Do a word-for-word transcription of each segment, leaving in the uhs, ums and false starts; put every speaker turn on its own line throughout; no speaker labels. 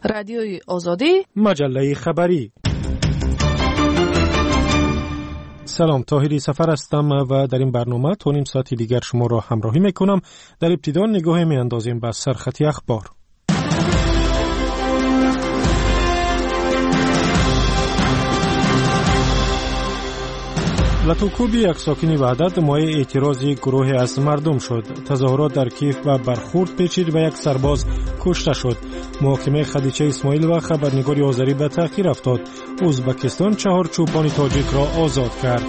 رادیوی آزادی،
مجله خبری. سلام، طاهری سفر هستم و در این برنامه تا نیم ساعتی دیگر شما را همراهی میکنم. در ابتدا نگاهی میاندازیم به سرخطی اخبار. لاتوکوبی یک ساکن وحدت مایه اعتراضی گروه از مردم شد. تظاهرات در کیف و برخورد پیچید و یک سرباز کشته شد. محاکمه خدیجه اسماعیل و خبرنگار آذری به تأخیر افتاد. ازبکستان چهار چوپان تاجیک را آزاد کرد.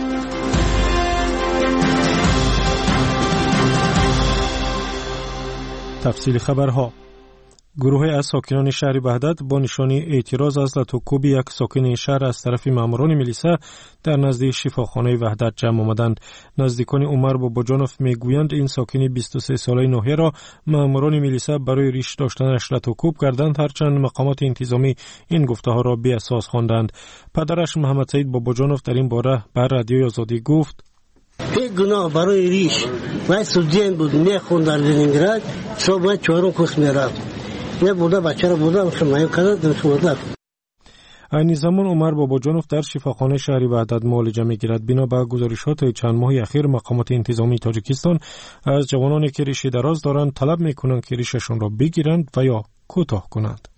تفصیل خبرها. گروه از ساکنان شهر وحدت با نشانی اعتراض از لاتوکوبی یک ساکن شهر از طرف ماموران میلیسا در نزد شفاخانه وحدت جمع آمدند. نزدیکان عمر باباجانوف میگویند این ساکن بیست و سه ساله ناحیه را ماموران میلیسا برای ریش داشتنش لاتوکوب کردند، هرچند مقامات انتظامی این گفته ها را بی اساس خواندند. پدرش محمد سعید باباجانوف در این باره بر رادیوی آزادی گفت:
یک گناه برای ریش و استودنت بود، میخوند در لنینگراد، صبح چهارم کورس میرفت. نه بوده بچه را بوده شمایو کرده بوده.
این زمان عمر باباجانوف در شفاخانه شهری وحدت معالجه میگیرد. بنا به گزارشات چند ماه اخیر مقامات انتظامی تاجیکستان از جوانانی که ریش دراز دارند طلب میکنند که ریششان را بگیرند و یا کوتاه کنند.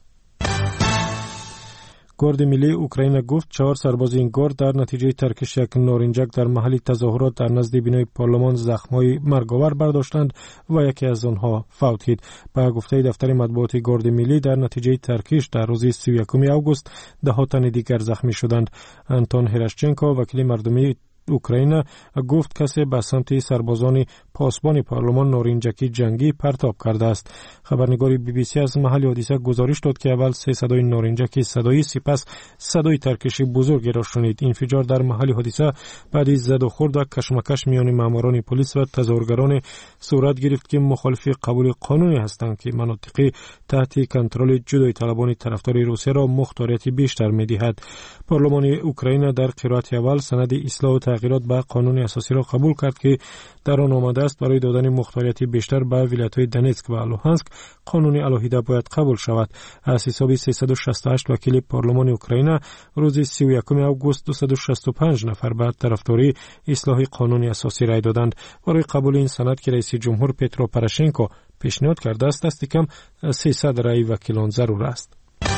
گارد ملی اوکراین گفت چهار سرباز این گارد در نتیجه ترکش یک نارنجک در محل تظاهرات در نزد بینای پارلمان زخم‌های مرگاور برداشتند و یکی از آنها فوت شد. به گفته دفتر مطبوعات گارد ملی در نتیجه ترکش در روز سی و یکم آگوست ده تن دیگر زخمی شدند. آنتون هراشچنکو وکیل مردمی اوکراین گفت کسی به سمت سربازان پاسبان پارلمان نارنجکی جنگی پرتاب کرده است. خبرنگار بی بی سی از محل حادثه گزارش داد که اول سه صدای نارنجکی صدایی، سپس صدای ترکشی بزرگی را شنید. انفجار در محل حادثه بعد از زد و خورد و کشمکش میان ماموران پلیس و تظاهرگران صورت گرفت که مخالف قبول قانونی هستند که مناطق تحت کنترل جدای طلبان طرفدار روسیه را مختاریت بیشتر می‌دهد. پارلمان اوکراین در قرائت اول سند اصلاح و تغییرات به قانون اساسی را قبول کرد که در آن آمده است برای دادن مختاریت بیشتر به ولایت‌های دونتسک و لوهانسک قانون علاهیده باید قبول شود. از حساب سیصد و شصت و هشت وکیل پارلمان اوکراین روز سی و یکم آگوست دویست و شصت و پنج نفر به طرفداری اصلاح قانون اساسی رای دادند. برای قبول این سند که رئیس جمهور پترو پروشنکو پیشنهاد کرده است دست کم سیصد رای وکیلان ضرور است.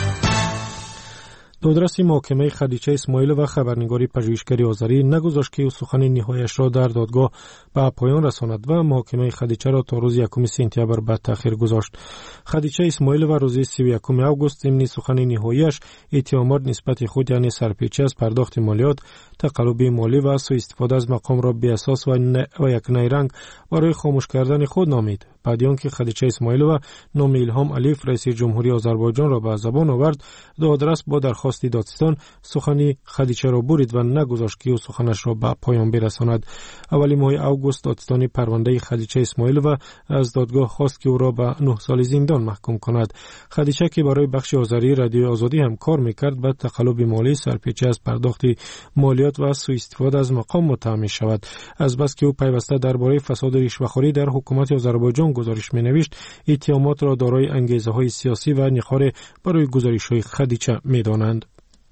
دادرس محاکمه خدیجه اسماعیل و خبرنگاری پژوهشگری آذری نگذاشت که سخن نهاییش را در دادگاه به پایان رساند و محاکمه خدیجه را تا روز یکم سپتامبر به تأخیر گذاشت. خدیجه اسماعیل و روز سی و یکم آگوست ضمن سخن نهاییش اتهامات نسبت خود یعنی سرپیچی از پرداخت مالیات، تقلب مالی و سوء استفاده از مقام را بی اساس و, ن... و یک نیرنگ برای خاموش کردن خود نامید. بعد آنکه خدیجه اسماعیل و نام الهام علیف رئیس جمهوری آذربایجان را به زبان آورد، دادرس با درخواست دادستان سخن خدیجه را برید و نگذاشت که او سخنش را به پایان برساند. اولی ماه آگوست دادستان پرونده خدیجه اسماعیل و از دادگاه خواست که او را به نه سال زندان محکوم کند. خدیجه که برای بخش آذری رادیوی آزادی هم کار میکرد به تقلب مالی، سرپیچی از پرداخت مالیات و سوء استفاده از مقام متهم شود. از بس که او پیوسته درباره فساد رشوه‌خوری در حکومت آذربایجان گزارش می‌نوشت، اتهامات را دارای انگیزه‌های سیاسی و نخاره برای گزارش‌های خدیجه می‌دانند.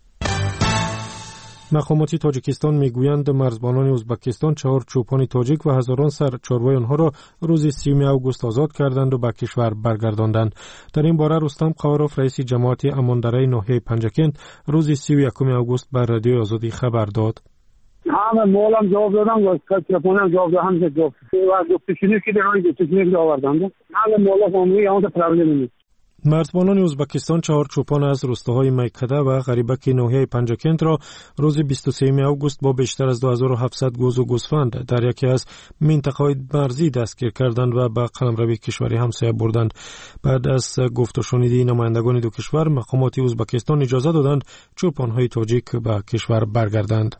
مقامات تاجیکستان میگویند مرزبانان ازبکستان چهار چوپان تاجیک و هزاران سر چاروای آنها را روز سیوم آگوست آزاد کردند و به کشور برگرداندند. در این باره رستم قواروف رئیس جماعت امانداری ناحیه پنجکند روز سی و یکم آگوست بر رادیوی آزادی خبر داد.
همه مولم جواب دادم و کچپونم جواب دادم که جواب و گفتشینی که درای گفتشینی آوردند. همه مولا فامیلی اون پرابلم نیست.
مرزبانان ازبکستان چهار چوپان از روستاهای میکده و غریبک ناحیه پنجکند را روز بیست و سوم آگوست با بیشتر از دو هزار و هفتصد گوز و گوسفند در یکی از منطقه‌های مرزی دستگیر کردند و به قلمروی کشوری همسایه بردند. بعد از گفت و شنیدی نمایندگان دو کشور، مقامات ازبکستان اجازه دادند چوپان‌های تاجیک به کشور برگردند.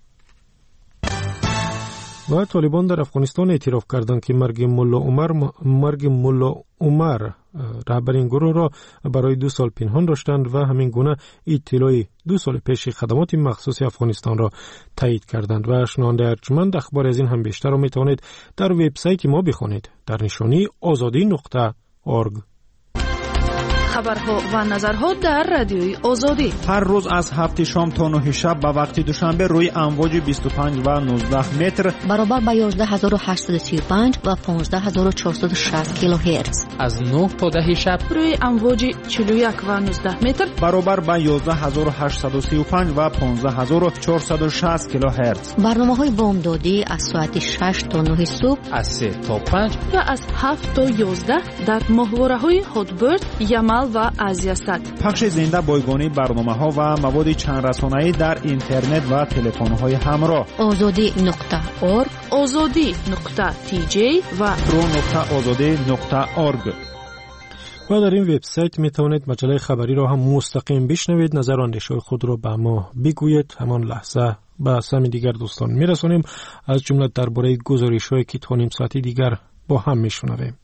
و طالبان در افغانستان اعتراف کردند که مرگ ملا عمر مرگ ملا عمر رهبر این گروه را برای دو سال پنهان داشتند و همین گونه اطلاعی دو سال پیش خدمات مخصوص افغانستان را تایید کردند. و شنونده ارجمند اخبار از این هم بیشتر را میتوانید در وبسایت ما بخوانید در نشانی آزادی نقطه اورگ.
خبرها و نظرها در رادیوی آزادی.
هر روز از هفت شام تا نه شب به وقت دوشنبه روی امواج بیست و پنج و نوزده متر
برابر با یازده هزار و هشتصد و سی و پنج و پانزده هزار و چهارصد و شصت کیلوهرتز.
از نه تا ده شب
روی امواج چهل و یک و نوزده متر
برابر با یازده هزار و هشتصد و سی و پنج و پانزده هزار و چهارصد و شصت کیلوهرتز.
برنامه‌های بامدادی از ساعت شش تا نه صبح،
از سه تا پنج
و از هفت تا یازده در ماهواره‌های هاتبرد، یمل و آزیاستان.
پخش زنده بایگانی برنامه‌ها و مواد چند رسانه‌ای در اینترنت و تلفن‌های همراه.
آزادی نقطه اورگ،
آزادی نقطه تی جی و
پرو نقطه آزادی نقطه اورگ.
و در این وبسایت می توانید مجله خبری را هم مستقیم بشنوید. نظر و اندیشه خود را به ما بگویید. همان لحظه به سمی دیگر دوستان میرسانیم، از جمله درباره گزارش‌هایی که تا نیم ساعتی دیگر با هم میشنویم.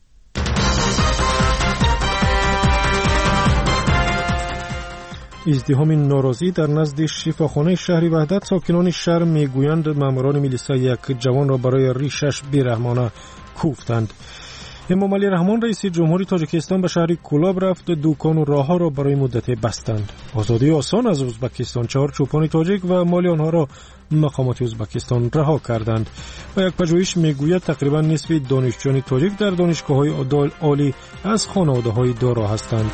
ازدحام ناراضی در نزد شفاخانه شهر وحدت. ساکنان شهر میگویند ماموران میلیسا یک جوان را برای ریشش بیرحمانه کوفتند. امام علی رحمان رئیس جمهوری تاجیکستان به شهر کولاب رفت. دکان و راه‌ها را برای مدت بستند. آزادی آسان از ازبکستان. چهار چوپان تاجیک و مال آنها را مقامات ازبکستان رها کردند. و یک پژوهش میگوید تقریبا نصف دانشجویان تاجیک در دانشگاه‌های عالی از خانواده‌های دارا هستند.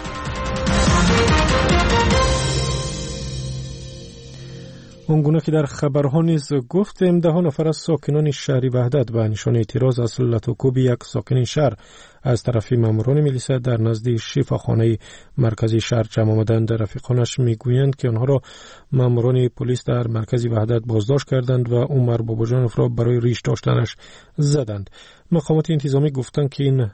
اونگونه که در خبرها نیز گفتیم، ده نفر از ساکنان شهر وحدت به نشان اعتراض از لطوکوب یک ساکن شهر از طرف ماموران میلیسا در نزد شفاخانه مرکزی شهر جمع آمدند. رفیقانش میگویند که آنها را ماموران پلیس در مرکز وحدت بازداشت کردند و عمر باباجانوف را برای ریش داشتنش زدند. مقامات انتظامی گفتند که این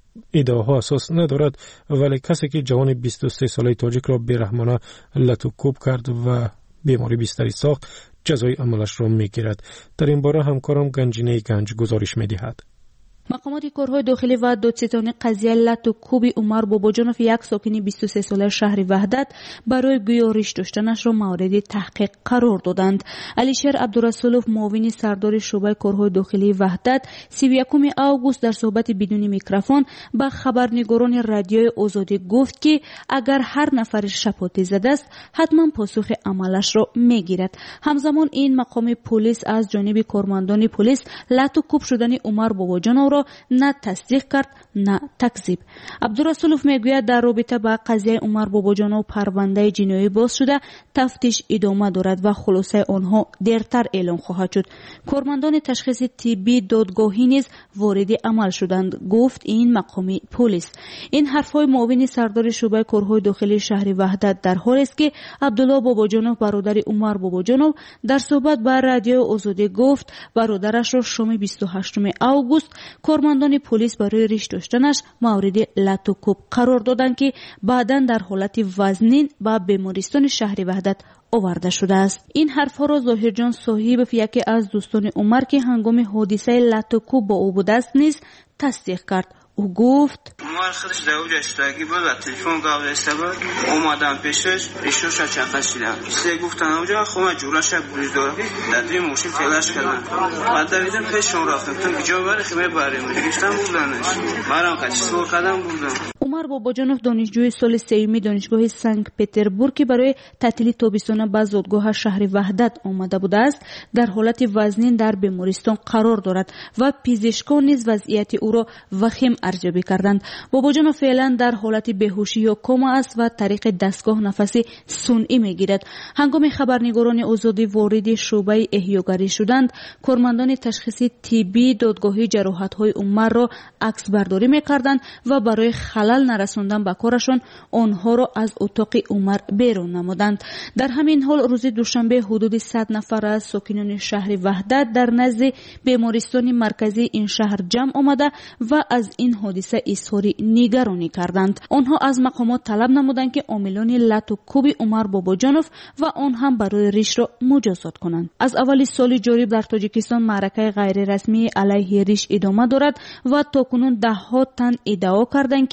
ادعاها اساس ندارد، ولی کسی که جوان بیست و سه ساله تاجیک را بیرحمانه لطوکوب کرد و بیماری بستری ساخت جزای عملش را میگیرد. در این باره همکارم گنجینه گنج گزارش میدهد.
مقامات کارهای داخلی و دادستانی قضیه لطوکوب عمر باباجانوف یک ساکن بیست و سه ساله شهر وحدت برای گزارش داشتنش را مورد تحقیق قرار دادند. علیشیر عبدالرسولوف معاون سردار شعبه کارهای داخلی وحدت سی و یکم آگوست در صحبت بدون میکروفون با خبرنگاران رادیوی آزادی گفت که اگر هر نفر شپاتی زده است حتما پاسخ عملش را میگیرد. همزمان این مقام پلیس از جانب کارمندان پلیس لطوکوب شدن عمر باباجانوف را نه تصدیق کرد نه تکذیب. عبدالرسولوف میگوید در رابطه با قضیه عمر باباجانوف پرونده جنایی باز شده، تفتیش ادامه دارد و خلاصه آنها دیرتر اعلام خواهد شد. کارمندان تشخیص طبی دادگاهی نیز وارد عمل شدند، گفت این مقامی پلیس. این حرفهای معاون سردار شعبه کارهای داخلی شهر وحدت در حالی است که عبدالله باباجانوف برادر عمر باباجانوف در صحبت با رادیو آزادی گفت برادرش را شام بیست و هشتم آگوست کارمندان پلیس برای ریش داشتنش مورد لطوکوب قرار دادند که بعداً در حالت وزنین به بیمارستان شهر وحدت آورده شده است. این حرفها را ظاهرجان صاحب یکی از دوستان عمر که هنگام حادثه لطوکوب با او بوده است نیز تصدیق کرد. او گفت
عمر خودش در اونجا اشتراکی بود و تلفن قابل استقبال اومدم پیشش ریشوش چند کشیدم. سه گفتن اونجا خونه جولش بریز داره در دوی موشی تلاش کردن. بعد دویدم پیشون رفتم تا کجا بره خیمه بریم گفتم بردنش مرام کچی سو قدم بردم.
عمر باباجانوف دانشجوی سال سوم دانشگاه سنت پترزبورگ که برای تعطیل تابستانه به زادگاه شهر وحدت آمده بوده است در حالت وزنین در بیمارستان قرار دارد و پزشکان نیز وضعیت او را وخیم ارزیابی کردند. باباجانوف فعلا در حالت بیهوشی یا کما است و طریق دستگاه نفس صنعی میگیرد. هنگام خبرنگاران آزادی وارد شعبه احیاگری شدند، کارمندان تشخیص طبی دادگاهی جراحت‌های عمر را عکس برداری میکردند و برای خلل نرساندن به کارشان آنها را از اتاق عمر بیرون نمودند. در همین حال روز دوشنبه حدود صد نفر از ساکنان شهر وحدت در نزد بیمارستان مرکزی این شهر جمع آمده و از این حادثه اظهار نگرانی کردند. آنها از مقامات طلب نمودند که عاملان لطوکوب عمر باباجانوف و آن هم برای ریش را مجازات کنند. از اول سال جاری در تاجیکستان معرکه غیر رسمی علیه ریش ادامه دارد و تاکنون ده ها تن ادعا کردند که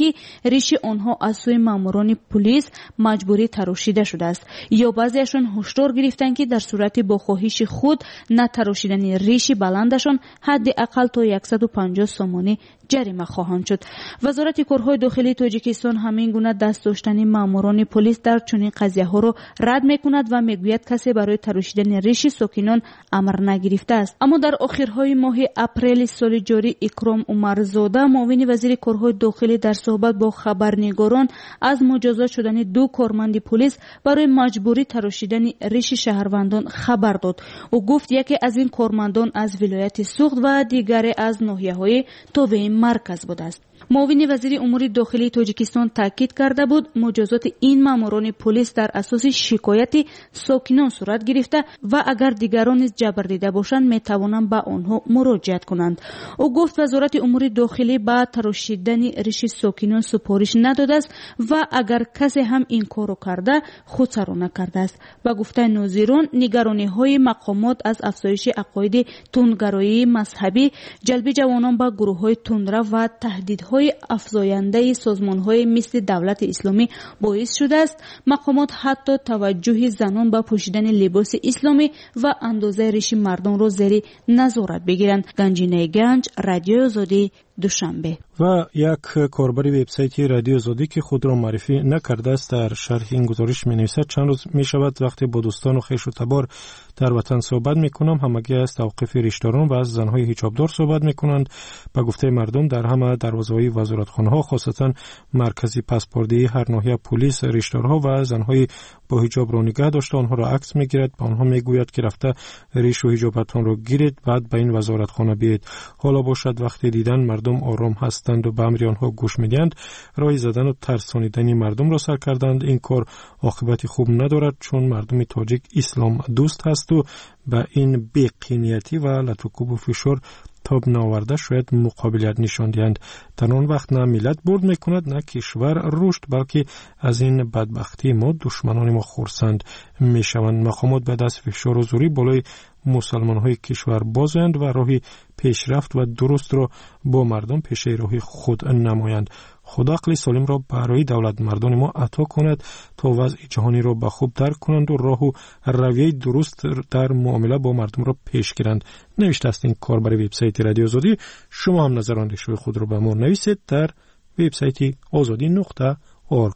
ریش آنها از سوی ماموران پلیس مجبوری تراشیده شده است یا بعضیشان هشدار گرفتند که در صورت با خواهش خود نتراشیدن ریش بلندشان حداقل تا صد و پنجاه سومانی جریمه خواهند شد. وزارت کارهای داخلی تاجیکستان همین گونه دست داشتن ماموران پلیس در چنین قضیه ها را رد میکند و میگوید کسی برای تراشیدن ریش ساکنان امر نگرفته است. اما در آخرهای ماه اپریل سال جاری اکرام عمرزاده معاون وزیر کارهای داخلی در صحبت با خبرنگاران از مجازات شدن دو کارمند پلیس برای مجبوری تراشیدن ریش شهروندان خبر داد. او گفت یکی از این کارمندان از ولایت سوخت و دیگری از ناحیه‌های تابع مرکز بوده است. معاون وزیر امور داخلی تاجیکستان تاکید کرده بود مجازات این ماموران پلیس در اساس شکایت ساکنان صورت گرفته و اگر دیگران نیز جبر دیده باشند می توانند به آنها مراجعت کنند. او گفت وزارت امور داخلی به تراشیدن ریش ساکنان سپارش نداده است و اگر کسی هم این کارو کرده خودسرا نکرده است. با گفته ناظران نگرانی های مقامات از افزایش عقاید تندگرایی مذهبی، جلب جوانان به گروه های تندرو و تهدیدهای افزاینده سازمان‌های مثل دولت اسلامی باعث شده است مقامات حتی توجه زنان به پوشیدن لباس اسلامی و اندازه ریش مردان را زیر نظارت بگیرند. گنجینه گنج، رادیو آزادی، دوشنبه.
و یک کاربر وبسایت رادیو آزادی که خود را معرفی نکرده است در شرح این گزارش می‌نویسد چند روز می‌شود وقتی با دوستان و خویش و تبار در وطن صحبت می‌کنم همگی از توقیف ریشداران و از زن‌های حجابدار صحبت می‌کنند. به گفته مردم در همه دروازه‌های وزارتخانه‌ها خاصتاً مرکزی پاسپورتی هر ناحیه پلیس ریشدارها و زن‌های با حجاب را نگاه داشته آنها را عکس می‌گیرد، به آنها می‌گوید که رفته ریش و حجابتان را گیرید بعد به این وزارتخانه بیایید. حالا باشد وقتی دیدن مردم آرام هستند و به امر آنها گوش می‌دهند راه زدن و ترسانیدن مردم را سر کردند. این کار عاقبت خوب ندارد چون مردم تاجیک اسلام دوست هست و به این بی‌قینیتی و لطوکوب و فشار تاب ناورده شاید مقابلیت نشان دهند. در آن وقت نه ملت برد میکند نه کشور رشد، بلکه از این بدبختی ما دشمنان ما خرسند میشوند. مقامات بعد از فشار و زوری بالای مسلمان های کشور بازند و راهی پیشرفت و درست را با مردم پیش راهی خود نمایند. خدا عقل سالم را برای دولت مردان ما عطا کند تا وضع جهانی را به خوب درک کنند و راه و رویه درست در معامله با مردم را پیش گیرند. نوشته است این کار برای وبسایت رادیو آزادی. شما هم نظر اندیشه خود را به ما نویسید در وبسایت آزادی نقطه اورگ.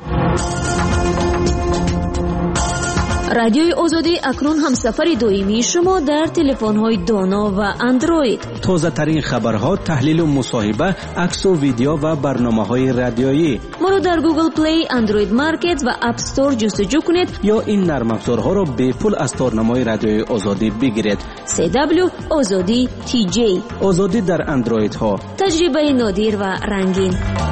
رادیوی آزادی اکنون هم سفر دائمی شما در تلفن‌های دانا و اندروید.
تازه ترین خبرها، تحلیل و مصاحبه، عکس و ویدیو و برنامه‌های رادیویی.
ما رو در گوگل پلی، اندروید مارکت و اپ استور جستجو کنید
یا این نرم افزارها را به پول از تارنمای رادیوی آزادی بگیرید.
سی دبلیو آزادی تی جی.
آزادی در اندروید ها.
تجربه نادر و رنگین.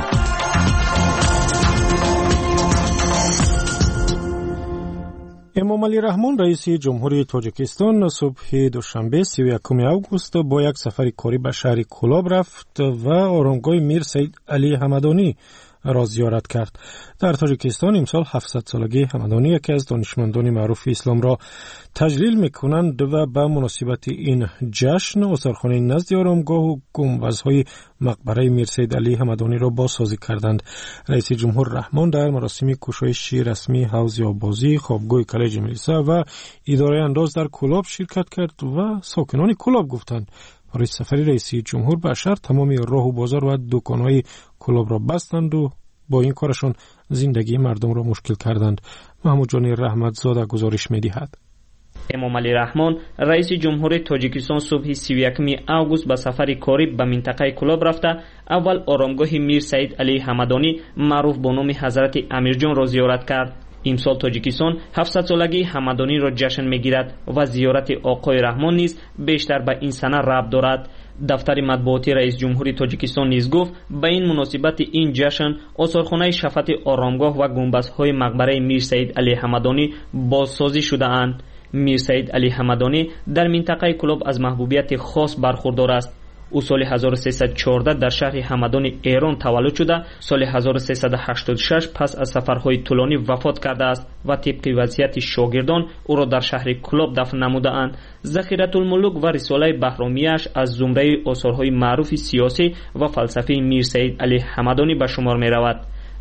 امام علی رحمان رئیس جمهوری تاجیکستان صبح دوشنبه سی و یکم اوگوست با یک سفر کاری به شهر کولاب رفت و آرامگاه میر سید علی حمدانی را زیارت کرد. در تاجیکستان امسال هفتصد سالگی حمدانی یکی از دانشمندان معروف اسلام را تجلیل می‌کنند و به مناسبت این جشن آثارخانه نزد آرامگاه و گنبدهای مقبره میر سید علی حمدانی را بازسازی کردند. رئیس جمهور رحمان در مراسم گشایش رسمی حوض آبازی، خوابگاه کالج ملیسا و اداره انداز در کولاب شرکت کرد و ساکنان کولاب گفتند برای سفر رئیس جمهور به شهر تمام راه و بازار و دکان‌های کولاب را بستند و با این کارشان زندگی مردم را مشکل کردند. محمود جان رحمتزاده گزارش می‌دهد.
امام علی رحمان رئیس جمهور تاجیکستان صبح سی و یکم اوگوست به سفر کاری به منطقه کولاب رفته اول آرامگاه میر سید علی حمدانی معروف با نام حضرت امیرجان را زیارت کرد. امسال تاجیکستان هفتصد سالگی حمدانی را جشن میگیرد و زیارت آقای رحمان نیز بیشتر به این سنه ربط دارد. دفتر مطبوعاتی رئیس جمهوری تاجیکستان نیز گفت به این مناسبت این جشن آثارخانه شفت آرامگاه و گنبدهای مقبره میر سید علی حمدانی بازسازی شده اند. میر سید علی حمدانی در منطقه کولاب از محبوبیت خاص برخوردار است. او سال هزار و سیصد و چهارده در شهر همدان ایران تولد شده، سال هزار و سیصد و هشتاد و شش پس از سفرهای طولانی وفات کرده است و طبق وصیت شاگردان او را در شهر کولاب دفن نموده‌اند. ذخیرة الملوک و رساله بهرامیش از زمره آثارهای معروف سیاسی و فلسفی میر سید علی حمدانی به شمار می رود.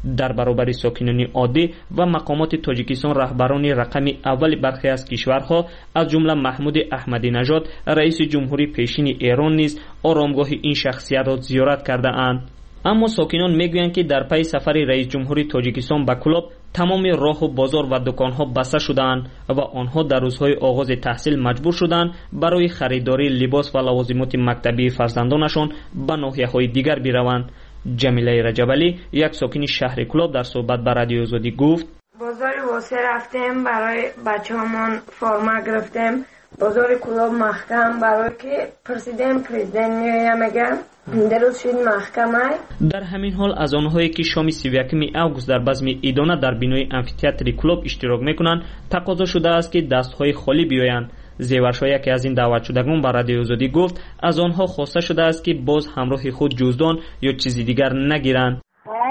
در برابر ساکنان عادی و مقامات تاجیکستان رهبران رقم اول برخی از کشورها از جمله محمود احمدی نژاد رئیس جمهوری پیشین ایران نیز آرامگاه این شخصیت را زیارت کرده اند. اما ساکنان میگویند که در پی سفر رئیس جمهوری تاجیکستان به کلوب تمام راه و بازار و دکانها بسته شدند و آنها در روزهای آغاز تحصیل مجبور شدند برای خریداری لباس و لوازمات مکتبی فرزندانشان به ناحیه‌های دیگر بروند. جمیله رجبلی یک ساکن شهر کلوب در صحبت با رادیو آزادی گفت:
بازار واسه رفتیم برای بچه‌هامون فرما گرفتیم. بازار کلوب محکم برای که پرسیدیم پرزیدنت میگه میگم درست شد محکمه.
در همین حال از آنهایی که شام سی و یکم اوگوست در بزم ایدانه در بینای امفی‌تئاتر کلوب اشتراک میکنند تقاضا شده است که دستهای خالی بیایند. زیورشاه که از این دعوت شدگان با رادیو آزادی گفت از آنها خواسته شده است که باز همراه خود جزدان یا چیزی دیگر نگیرند.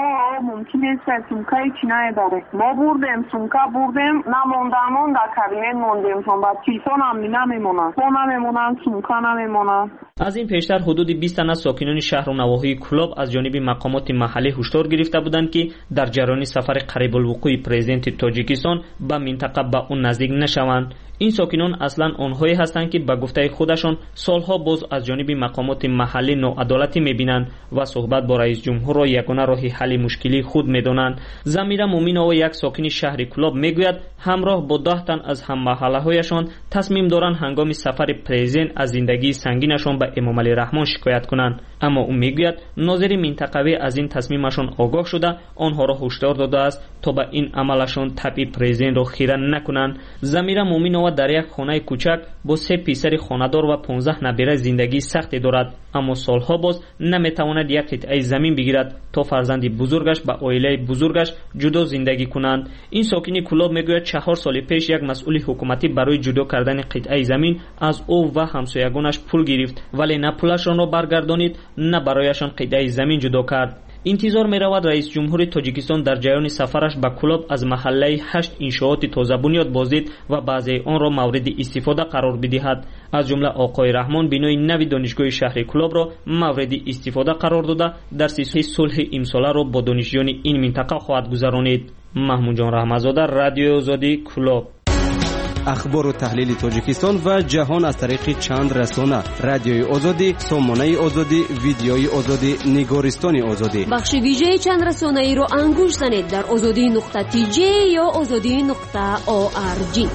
ممکن است سومکای چینای داره. ما بردیم سومکا بردیم نموندمون در کابینت موندیم چون بعد تلفن هم نمیمونن. فون نمیمونن سومکا نمیمونن.
از این پیشتر حدود بیست تن از ساکنان شهر و نواحی کلوب از جانب مقامات محلی هشدار گرفته بودند که در جریان سفر قریب الوقوع پرزیدنت تاجیکستان به منطقه به اون نزدیک نشوند. این ساکنان اصلا آنهایی هستند که به گفته خودشان سالها باز از جانب مقامات محلی ناعدالتی میبینند و صحبت با رئیس جمهور را یگانه راه حل مشکلی خود میدانند. زمیره مومینова یک ساکن شهر کلوب میگوید همراه با ده تن از هم محله هایشان تصمیم دارند هنگام سفر پرزیدنت از زندگی سنگینشان به امام علی رحمان شکایت کنند. اما او میگوید ناظر منطقوی از این تصمیمشان آگاه شده آنها را هشدار داده است تا به این عملشان طبع پرزیدنت را خیره نکنند. زمیره مومینова در یک خانه کوچک با سه پسر خانه‌دار و پانزده نبیره زندگی سختی دارد اما سالها باز نمیتواند یک قطعه زمین بگیرد تا فرزند بزرگش با عائله بزرگش جدا زندگی کنند. این ساکن کلوب میگوید چهار سال پیش یک مسئول حکومتی برای جدا کردن قطعه زمین از او و همسایگانش پول گرفت ولی نه پولشان را برگردانید نه برایشان قطعه زمین جدا کرد. انتظار می رود رئیس جمهور تاجیکستان در جریان سفرش به کلوب از محله هشت انشاءات تازه بنیاد بازدید و بعضی آن را مورد استفاده قرار بدهد. از جمله آقای رحمان بینای نوی دانشگاه شهر کلوب را مورد استفاده قرار داده در سیستم صلح امساله را با دانشجویان این منطقه خواهد گذرانید. محمود جان رحمتزاده، رادیو آزادی، کلوب.
اخبار و تحلیل تاجیکستان و جهان از طریق چند رسانه: رادیوی آزادی، سامانه آزادی، ویدیوی آزادی، نگارستان آزادی.
بخش ویژه چند رسانه ای رو انگوش زنید در آزادی نقطه تی جی یا آزادی نقطه او آر جی.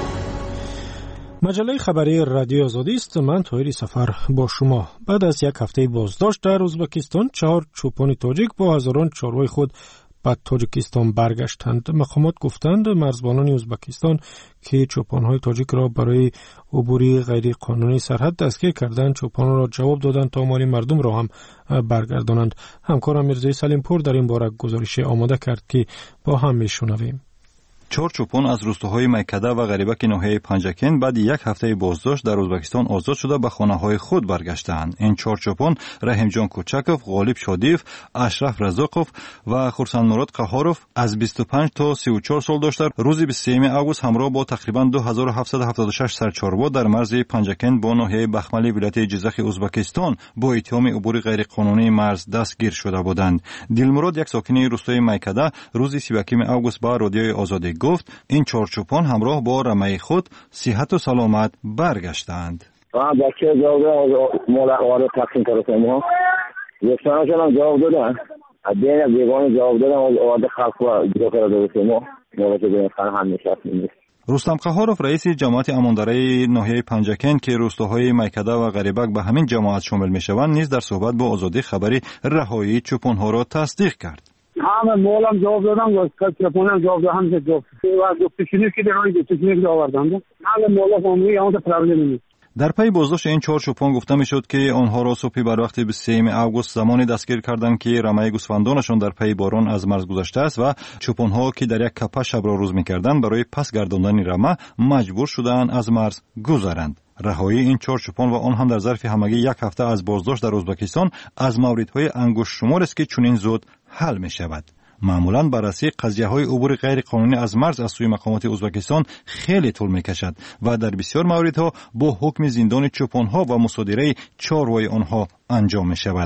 مجله خبری رادیو آزادی است. من طاهر سفر با شما. بعد از یک هفته بازداشت در ازبکستان چهار چوپان تاجیک با هزاران چاروای خود به تاجیکستان برگشتند. مقامات گفتند مرزبانان ازبکستان که چوپان‌های تاجیک را برای عبوری غیر قانونی سرحد دستگیر کردند چوپان را جواب دادند تا مال مردم را هم برگردانند. همکارم میرزای سلیمپور در این باره گزارش آماده کرد که با هم میشنویم.
چهار چوپان از روستاهای میکده و غریبک ناحیه پنجکن بعد یک هفته بازداشت در ازبکستان آزاد شده به خانه‌های خود برگشتند. این چهار چوپان رحیم کوچکوف، غالب شادیف، اشرف رزاقوف و خورسند مراد قهاروف از بیست و پنج تا سی و چهار سال داشتند. روز بیست و سوم اوگوست همراه با تقریبا دو هزار و هفتصد و هفتاد و شش سرچاروا در مرز پنجکن با ناحیه بخملی ولایت جیزخ ازبکستان با اتهام عبور غیر قانونی مرز دستگیر شده بودند. دلمراد یک ساکن روستای میکده روز سی و یکم اوگوست با رادیوی آزادی گفت این چهار چوپان همراه با رمه خود صحت و سلامت برگشتند.
بچه جواب ملاقات تقسیم کردن ما یستانشون هم جواب دادن دین بیگان جواب دادن آده خلق و جدا کرده ما مواجه بین خان هم نشستیم.
رستم قهارов رئیس جماعت امانداری ناحیه پنجکن که روستاهای میکده و غریبک به همین جماعت شامل میشوند نیز در صحبت با آزادی خبری رهایی چوپان‌ها را تصدیق کرد.
همه مولم جواب دادم و چپونم جواب دادم همه جواب و گفتشونی که درای گفتشونی که آوردند همه مولا فامیلی اون پرابلم نیست.
در پی بازداشت این چهار چوپان گفته میشد که آنها را صبح بر وقت بیست و سوم اوگوست زمانی دستگیر کردند که رمه گوسفندانشان در پی باران از مرز گذشته است و چوپانها که در یک کپه شب را روز میکردند برای پس گرداندن رمه مجبور شدند از مرز گذرند. رهایی این چهار چوپان و آن هم در ظرف همگی یک هفته از بازداشت در ازبکستان از موردهای انگشت شمار است که چنین زود حل می شود. معمولاً بررسی قضیه‌های عبور غیر قانونی از مرز از سوی مقامات ازبکستان خیلی طول می‌کشد و در بسیار موردها با حکم زندان چوپان‌ها و مصادره چاروای آنها انجام می‌شود.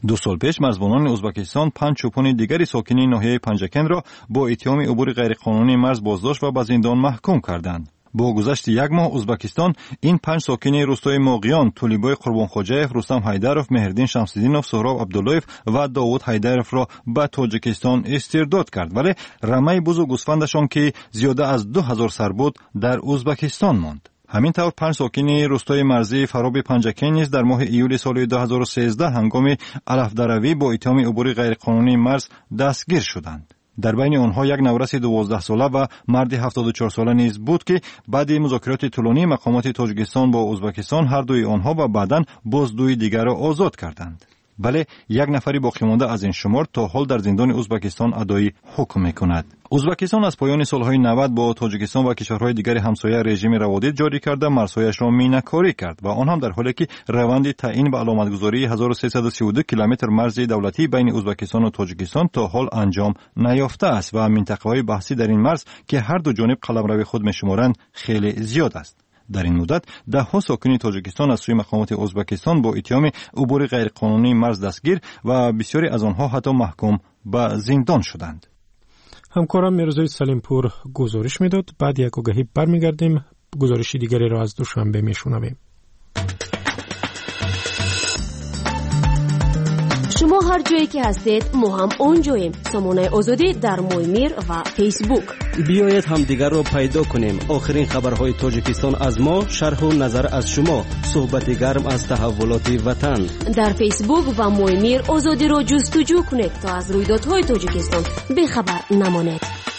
دو سال پیش مرزبانان ازبکستان پنج چوپان دیگری ساکنین ناحیه پنجکن را با اتهام عبور غیرقانونی مرز بازداشت و به زندان محکوم کردند. با گذشت یک ماه ازبکستان این پنج ساکن روستای موقیان، تولیبای قربانخواجاєв، رستم حیدرов، مهردین شمس‌الدینov، سهراب عبداللهیف و داوود حیدرov را به تاجیکستان استرداد کرد، ولی رمه بزرگ گوسفندشان که زیاده از دو هزار سر بود در ازبکستان ماند. همین طور پنج ساکن روستای مرزی فراب پنجکن نیز در ماه ایول سال دو هزار و سیزده هنگام علفدروی با اتهام عبور غیرقانونی مرز دستگیر شدند. در بین آنها یک نورس دوازده ساله و مرد هفتاد و چهار ساله نیز بود که بعد مذاکرات طولانی مقامات تاجیکستان با ازبکستان هر دوی آنها و بعداً باز دوی دیگر را آزاد کردند. بله، یک نفری باقی مانده از این شمار تا حال در زندان ازبکستان ادای حکم میکند. ازبکستان از پایان سالهای نود با تاجیکستان و کشورهای دیگر همسایه رژیم روادید جاری کرده مرزهایش را مینه‌کاری کرد و آن هم در حالی که روند تعیین و علامتگذاری هزار و سیصد و سی و دو کیلومتر مرز دولتی بین ازبکستان و تاجیکستان تا حال انجام نیافته است و منطقه‌های بحثی در این مرز که هر دو جانب قلمرو خود میشمارند خیلی زیاد است. در این مدت ده ها ساکن تاجیکستان از سوی مقامات ازبکستان با اتهام عبور غیرقانونی مرز دستگیر و بسیاری از آنها حتی محکوم به زندان شدند.
همکارم میرزای سلیمپور گزارش میداد. بعد یک آگهی برمیگردیم، گزارش دیگری را از دوشنبه میشنویم.
شما هر جایی که هستید ما هم اونجاییم. سامانه آزادی در مویمیر و فیسبوک.
بیایید هم دیگر رو پیدا کنیم. آخرین خبرهای تاجیکستان از ما، شرح و نظر از شما، صحبت گرم از تحولات وطن.
در فیسبوک و مویمیر آزادی رو جستجو کنید تا از رویدادهای تاجیکستان بخبر نمانید.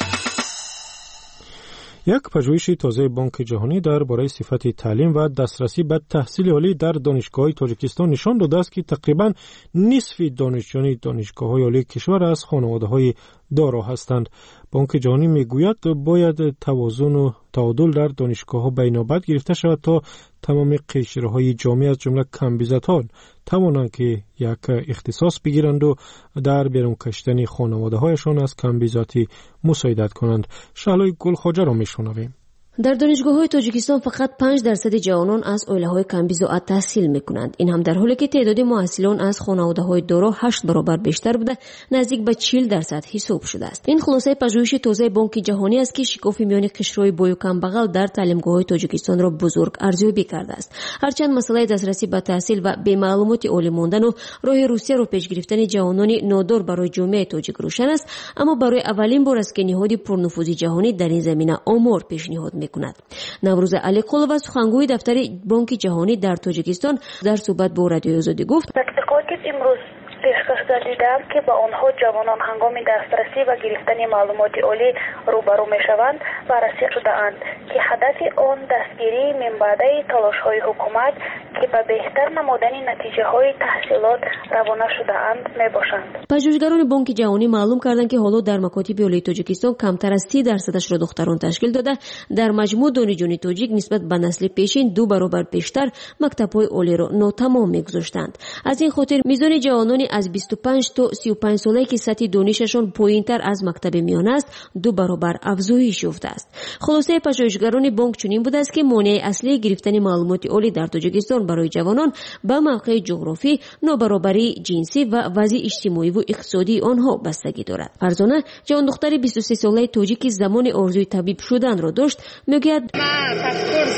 یک پژوهش تازه بانک جهانی درباره صفت تعلیم و دسترسی به تحصیل عالی در دانشگاه‌های تاجیکستان نشان داده است که تقریباً نصف دانشجویان دانشگاه‌های عالی کشور از خانواده‌های دارا هستند. بانک جهانی میگوید باید توازن و تعادل در دانشگاه‌ها بینابر گرفته شود تا تمام قشرهای جامعه از جمله کمبیزتان توانند که یک اختصاص بگیرند و در بیرون کشتن خانواده‌هایشان از کمبیزاتی مساعدت کنند. شعلای گلخواجه را میشنویم.
در دانشگاه‌های تاجیکستان فقط پنج درصد جوانان از عائله‌های کمبیزاعت تحصیل می‌کنند. این هم در حالی که تعداد محصلان از خانواده‌های دارا هشت برابر بیشتر بوده، نزدیک به چهل درصد حساب شده است. این خلاصه پژوهش تازه بانک جهانی است که شکافی میان قشرهای بای و کمبغل در تعلیمگاه‌های تاجیکستان را بزرگ ارزیابی کرده است. هرچند مسئله دسترسی به تحصیل و به معلومات عالی ماندن و راه روسیه را پیش گرفتن جوانان نادار برای جامعه تاجیک روشن است، اما برای اولین بار است که نهاد پرنفوذ جهانی در این زمینه آمار پیشنهاد می‌کند. نوروز علیقلووا سخنگوی دفتر بانک جهانی در تاجیکستان در صحبت با رادیوی آزادی گفت:
امروز پیشکش کردند که با آنها جوانان هنگام دسترسی و گرفتن معلومات عالی روبرو میشوند بررسی شده‌اند که هدف آن دستگیری منبعد تلاش‌های حکومت که به بهتر نمودن نتیجه‌های تحصیلات روانه شده‌اند میباشند.
پژوهشگران بانک جهانی معلوم کردند که حالا در مکاتب عالی تاجیکستان کمتر از سی درصدش را دختران تشکیل داده، در مجموع دانشجویان تاجیک نسبت به نسل پیشین دو برابر بیشتر مکتب‌های عالی را ناتمام می‌گذاشتند. از این خاطر میزان جوانانی از بیست و پنج تا سی و پنج ساله که سطح دانششان پایین‌تر از مکتب میانه است دو برابر افزایش یافته است. خلاصه پژوهشگران بانک چنین بوده است که مانع اصلی گرفتن معلومات عالی در تاجیکستان برای جوانان به موقع جغرافی، نابرابری جنسی و وضع اجتماعی و اقتصادی آنها بستگی دارد. فرزانه، جوان دختر بیست و سه ساله تاجیک زمان آرزوی طبیب شدن را داشت، میگوید:
من پاسپورت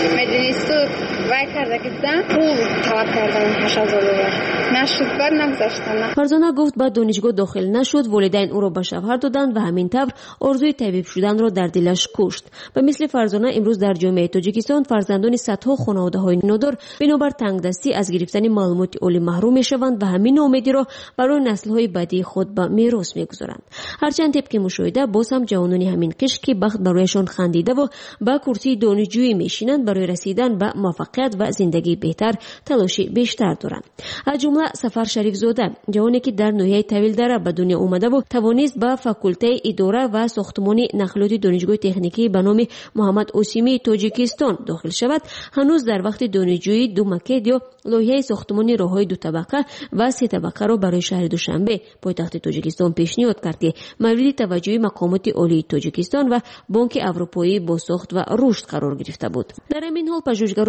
مدرسه وای کرده بودم، پول طلب کردم هشت هزار دلار. نشد، بعد نگذاشتم.
فرزانه گفت بعد دانشگاه داخل نشد، والدین او را به شوهر دادند و همین طور آرزوی طبیب شدن را در دلش کشت. به مثل فرزانه امروز در جامعه تاجیکستان فرزندان صدها خانواده‌های نادار بنابر تنگدستی از گرفتن معلومات عالی محروم میشوند و همین امیدی را برای نسل‌های بعدی خود به میراث میگذارند. هرچند طبق مشاهده باز هم جوانان همین قشر که بخت برایشان خندیده و با کرسی دانشجویی میشینند برای رسیدن به موفقیت و زندگی بهتر تلاش بیشتر دارند. از جمله سفر شریف زاده، جوانی که در ناحیه طویل دره به دنیا اومده و توانست به فاکولته اداره و ساختمان نقلات دانشگاه تکنیکی به نام محمد اوسیمی تاجیکستان داخل شود، هنوز در وقت دانشجویی دو مکد یا لایحه ساختمان راههای دو طبقه و سه طبقه را برای شهر دوشنبه پایتخت تاجیکستان پیشنهاد کرد که مورد توجه مقامات عالی تاجیکستان و بانک اروپایی با ساخت و رشد قرار گرفته بود. در همین حال پژوهشگران بانک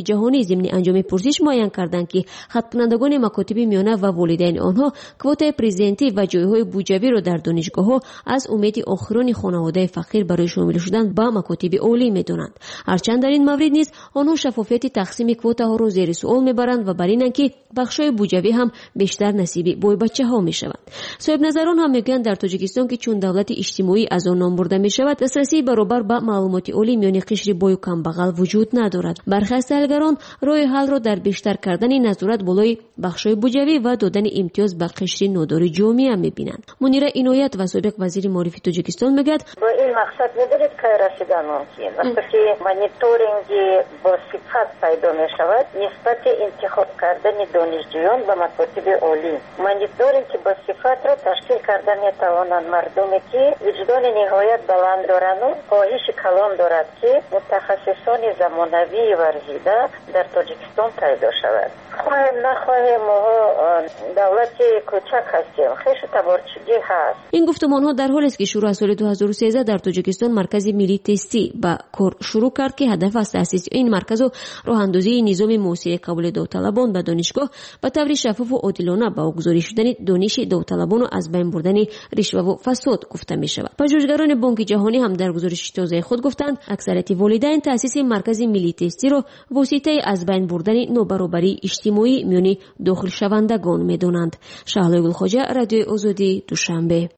جهانی ضمن انجام پرسش معین کردند که خدمتکنندگان مکاتب میانه و والدین آنها کوتای پرزنتی و جایهای بودجوی را در دانشگاه‌ها از امید آخرین خانواده فقیر برای شامل شدن با مکاتب عالی می‌دانند. هرچند در این مورد نیز آنها شفافیت تقسیم کوتاها را زیر سوال می‌برند و بر اینند که بخش‌های بودجوی هم بیشتر نصیب بوی بچه‌ها می‌شوند. صاحب نظران هم میگویند در تاجیکستان که چون دولت اجتماعی از آن نام برده می‌شود، دسترسی برابر به معلومات عالی میان قشر بای و کمبغل وجود ندارد. برخی از تحلیلگران راه حل را در بیشتر کردن نظارت بالای بخش‌های بودجوی و دادن امتیاز به قشر نادار جامعه می‌بینند. منیره عنایت و سابق وزیر معرفی تاجیکستان میگوید
با این مقصد ندارد که رسیدن ممکن وقتی مانیتورینگ با صفت پیدا می‌شود نسبت انتخاب کردن دانشجویان و مکاتب عالی. مانیتورینگ که با صفت را تشکیل کردن می‌توانند مردمی که وجدان نهایت بلند دارند و خواهش کلان دارد که متخصصان زمانوی ورزیده در تاجیکستان پیدا شود. خواهیم نخواهیم ما دولت کوچک هستیم، خیش تبارچگی هست.
این گفتمان‌ها در حالی است که شروع از سال دو هزار و سیزده در تاجیکستان مرکز ملی تستی با کار شروع کرد که هدف از تأسیس این مرکز و راه‌اندازی نظام موثر قبول داوطلبان به دانشگاه به طور شفاف و عادلانه با گزارش شدن دانش داوطلبان و از بین بردن رشوه و فساد گفته می شود. پژوهشگران بانک جهانی هم در گزارش تازه خود گفتند اکثریت والدین تأسیس مرکز ملی تستی را واسطه از بین بردن نابرابری اجتماعی میان داخل شوندگان می‌دانند. شهلا گلخواجه، رادیوی آزادی، دوشنبه.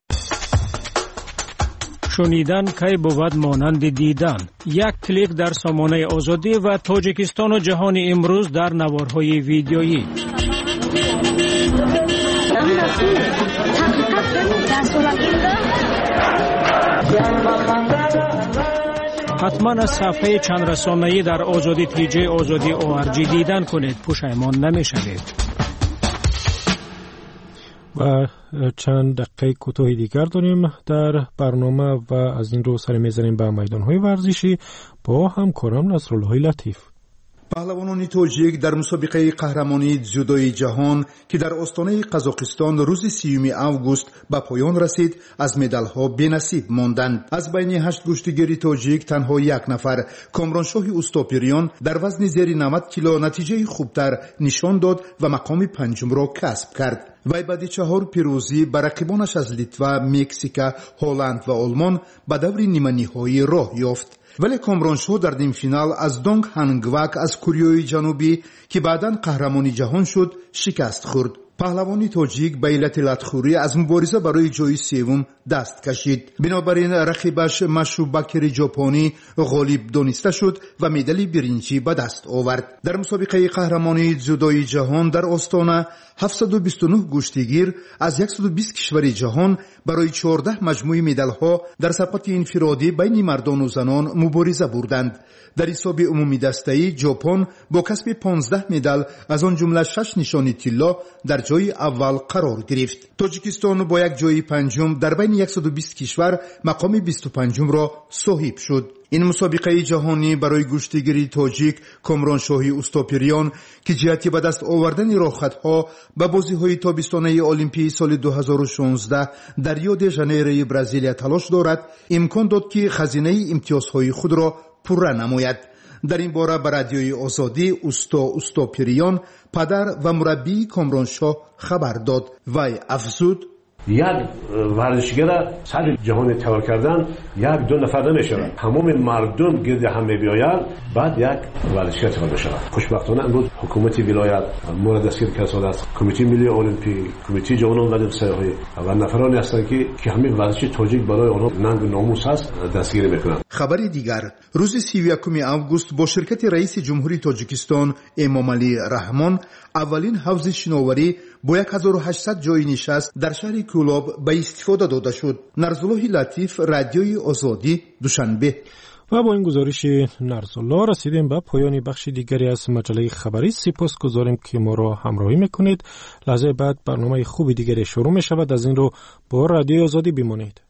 شنیدن کی بود مانند دیدن. یک کلیک در سامانه آزادی و تاجیکستان و جهان امروز در نوارهای ویدیویی. حتما از صفحه چند رسانه‌ای در آزادی تیجی آزادی او ار جی دیدن کنید، پشیمان نمی‌شوید. و چند دقیقه کوتاهی دیگر داریم در برنامه و از این رو سر میزنیم به میدان‌های ورزشی با همکارم نصرالله لطیف.
پهلوانان تاجیک در مسابقه قهرمانی جودوی جهان که در استانه قزاقستان روز سیوم آگوست به پایان رسید از مدال‌ها بی‌نصیب ماندند. از بین هشت گشتیگیر تاجیک تنها یک نفر کامرانشاه اوستاپیریان در وزن زیر نود کیلو نتیجه خوبتر نشان داد و مقام پنجم را کسب کرد. وی بعد چهار پیروزی بر رقیبانش از لیتوا، مکزیک، هلند و آلمان به دور نیمه نهایی راه یافت. ولی کامرانشاه در نیم فینال از دونگ هانگواک از کوریای جنوبی که بعداً قهرمان جهان شد شکست خورد. پهلوانی تاجیک به علت لطخوری از مبارزه برای جای سوم دست کشید. بنابراین رقیبش مشوبکر ژاپنی غالب دانسته شد و مدال برنجی به دست آورد. در مسابقه قهرمانی جودوی جهان در آستانه هفتصد و بیست و نه گشتیگیر از صد و بیست کشور جهان برای چهارده مجموعه مدال‌ها در سبقت انفرادی بین مردان و زنان مبارزه بردند. در حساب عمومی دسته‌ای ژاپن با کسب پانزده مدال از آن جمله شش نشانی طلا در جای اول قرار گرفت. تاجیکستان با یک جای پنجم در بین صد و بیست کشور مقام بیست و پنجم را صاحب شد. این مسابقه جهانی برای گشتیگیری تاجیک کامرانشاهی اوستاپیریان که جهتی به دست آوردن راه‌ها به بازی‌های تابستانه المپیک سال دو هزار و شانزده در ریو دی ژانیرو برزیل تلاش دارد امکان داد که خزینه امتیازهای خود را پره نماید. در این باره به رادیوی آزادی اوستا اوستاپیریان پدر و مربی کامرانشاه خبر داد. وی افزود
یک ورزشگر سر جهان تیار کردن یک دو نفر نمیشه، تمام مردم گرد هم میبیاید بعد یک ورزشگر تیار بشه. خوشبختانه امروز حکومت ولایت مورد دستگیر کسان است، کمیته ملی المپیک، کمیته جوانان و سیاحی و نفرانی هستند که که همین ورزش تاجیک برای آنها ننگ و ناموس است دستگیر میکنند.
خبر دیگر روز سی و یکم آگوست با شرکت رئیس جمهوری تاجیکستان امامعلی رحمان اولین حوض شناوری با هزار و هشتصد جای نشست در شهر کولاب به استفاده داده شد. نرزالله لطیف، رادیوی آزادی، دوشنبه.
و با این گزارش نرزالله رسیدیم به پایان بخش دیگری از مجله خبری. سپاس گذاریم که ما را همراهی میکنید. لحظه بعد برنامه خوبی دیگری شروع می شود. از این رو با رادیوی آزادی بمانید.